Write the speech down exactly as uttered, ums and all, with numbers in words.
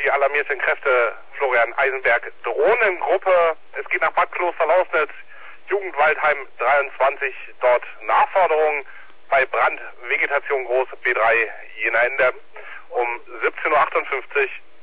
die alarmierten Kräfte Florian Eisenberg Drohnengruppe. Es geht nach Bad Klosterlausnitz, Jugendwaldheim dreiundzwanzig, dort Nachforderungen bei Brand, Vegetation groß, B drei Jena Ende. Um siebzehn Uhr achtundfünfzig